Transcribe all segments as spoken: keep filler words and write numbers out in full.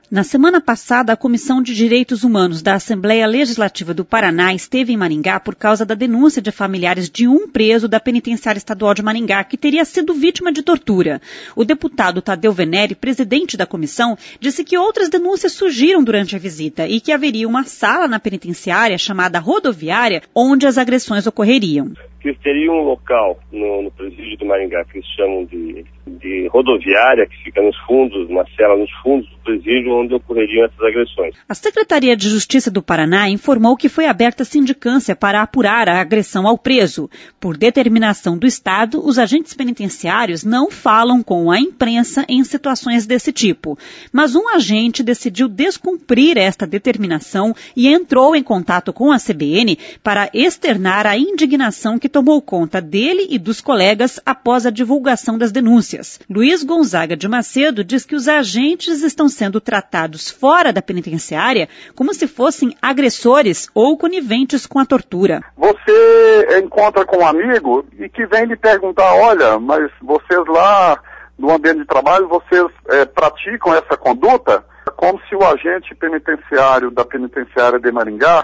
Na semana passada, a Comissão de Direitos Humanos da Assembleia Legislativa do Paraná esteve em Maringá por causa da denúncia de familiares de um preso da Penitenciária Estadual de Maringá que teria sido vítima de tortura. O deputado Tadeu Venere, presidente da comissão, disse que outras denúncias surgiram durante a visita e que haveria uma sala na penitenciária chamada rodoviária onde as agressões ocorreriam. Que teria um local no, no presídio de Maringá que eles chamam de, de rodoviária, que fica nos fundos, uma cela nos fundos do presídio onde ocorreriam essas agressões. A Secretaria de Justiça do Paraná informou que foi aberta sindicância para apurar a agressão ao preso. Por determinação do Estado, os agentes penitenciários não falam com a imprensa em situações desse tipo. Mas um agente decidiu descumprir esta determinação e entrou em contato com a C B N para externar a indignação que tomou conta dele e dos colegas após a divulgação das denúncias. Luiz Gonzaga de Macedo diz que os agentes estão sendo tratados fora da penitenciária como se fossem agressores ou coniventes com a tortura. Você encontra com um amigo e que vem lhe perguntar, olha, mas vocês lá no ambiente de trabalho, vocês é, praticam essa conduta? Como se o agente penitenciário da penitenciária de Maringá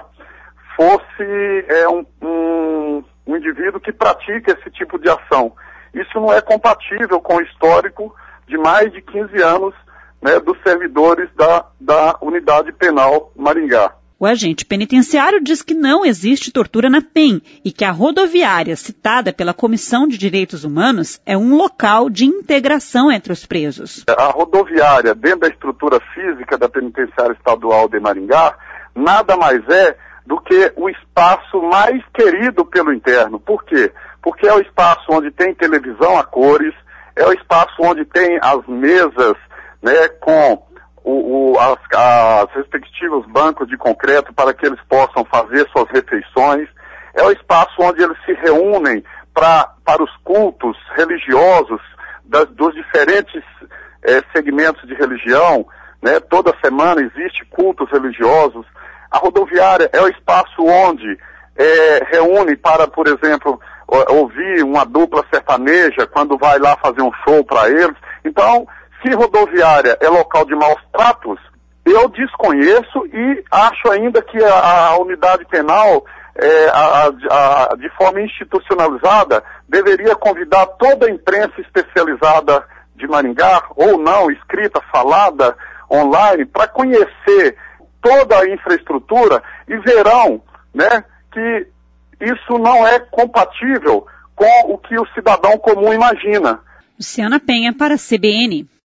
fosse é, um, um um indivíduo que pratica esse tipo de ação. Isso não é compatível com o histórico de mais de quinze anos, né, dos servidores da, da Unidade Penal Maringá. O agente penitenciário diz que não existe tortura na P E M e que a rodoviária citada pela Comissão de Direitos Humanos é um local de integração entre os presos. A rodoviária, dentro da estrutura física da Penitenciária Estadual de Maringá, nada mais é do que o espaço mais querido pelo interno. Por quê? Porque é o espaço onde tem televisão a cores, é o espaço onde tem as mesas, né, com o, o, as, as respectivos bancos de concreto para que eles possam fazer suas refeições, é o espaço onde eles se reúnem pra, para os cultos religiosos das, dos diferentes eh, segmentos de religião, né? Toda semana existe cultos religiosos. A rodoviária é o espaço onde é, reúne para, por exemplo, ouvir uma dupla sertaneja quando vai lá fazer um show para eles. Então, se rodoviária é local de maus tratos, eu desconheço e acho ainda que a, a unidade penal, é, a, a, de forma institucionalizada, deveria convidar toda a imprensa especializada de Maringá, ou não, escrita, falada, online, para conhecer toda a infraestrutura e verão, né, que isso não é compatível com o que o cidadão comum imagina. Luciana Penha para a C B N.